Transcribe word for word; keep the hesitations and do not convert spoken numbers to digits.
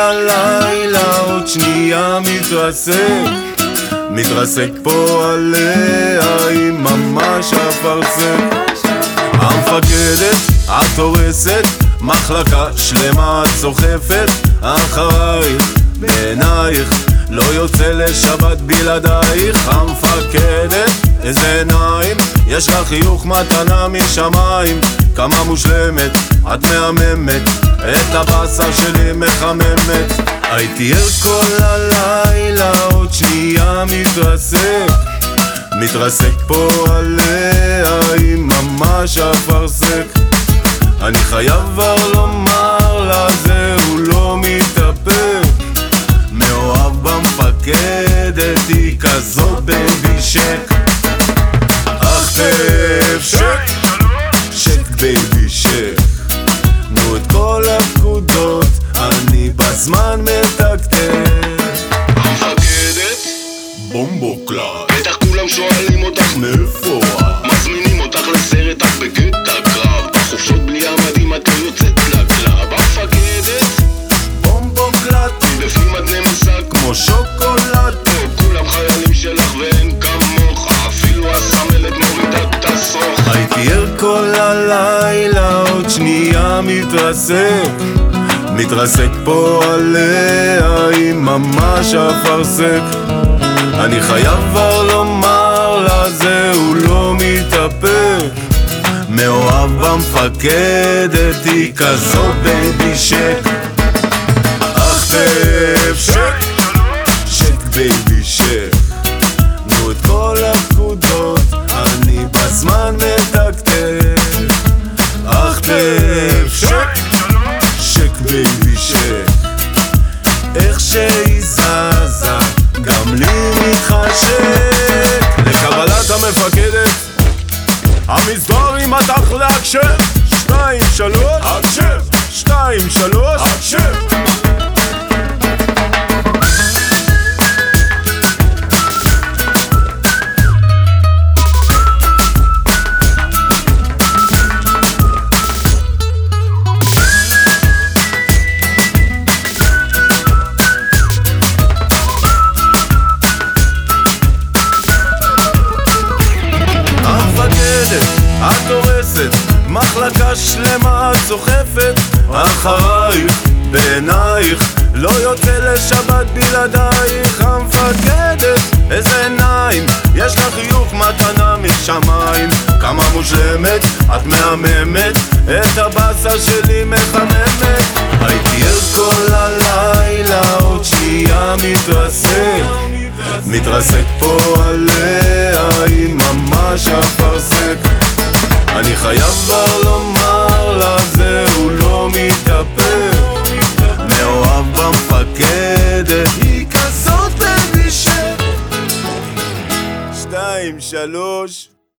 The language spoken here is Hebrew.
הלילה, עוד שנייה מתרסק, מתרסק פה עליה, היא ממש אפרסק. המפקדת, את הורסת, מחלקה שלמה את סוחפת, אחרייך, בעינייך, לא יוצא לשבת בלעדייך. המפקדת, איזה עיניים, יש לך חיוך מתנה משמיים, כמה מושלמת, את מהממת, את הבשר שלי מחממת. הייתי ער כל הלילה, עוד שנייה מתרסק, מתרסק פה עליה, היא ממש אפרסק. אני חייב כבר לומר לה, זהו לא מתאפק, מאוהב במפקדת, היא כזאת בייבי שק. אך תף שק, שק בייבי שק, נו את כל הפקודות, אני בזמן מתקתק. המפקדת, בומבוקלט, בטח כולם שואלים אותך מאיפה את? מזמינים אותך לסרט, אך בקטע קרב, בחופשות בלי המדים את לא יוצאת לקלאב. המפקדת, בומבוקלט, בפנים את נמסה כמו שוקולד, כולם חיילים שלך ואין כמוך, אפילו הסמלת מורידה את השרוך. הייתי ער כל הלילה, עוד שנייה מתרסק, מתרסק פה עליה, היא ממש אפרסק. אני חייב כבר לומר לה, זהו לא מתאפק, מאוהב במפקדת, היא כזאת בייבי שק. אך תף שק, שק בייבי שק, נו את כל הפקודות, אני בזמן מתקתק. אך תף שק, שק בייבי שק, איך שהיא זזה, גם לי מתחשק. לקבלת המפקדת, המסדור עם מתח להקשב, שתיים שלוש, הקשב, שתיים שלוש, הקשב. את הורסת, מחלקה שלמה את סוחפת, אחרייך, בעינייך, לא יוצא לשבת בלעדייך. המפקדת, איזה עיניים, יש לך חיוך מתנה משמיים, כמה מושלמת, את מהממת, את הבשר שלי מחממת. הייתי ער כל הלילה, עוד שנייה מתרסק, מתרסק פה עליה, היא ממש אפרסק. אני חייב כבר לומר לה, זהו לא מתאפק, מאוהב במפקדת, היא כזאת בייבי שק. שתיים שלוש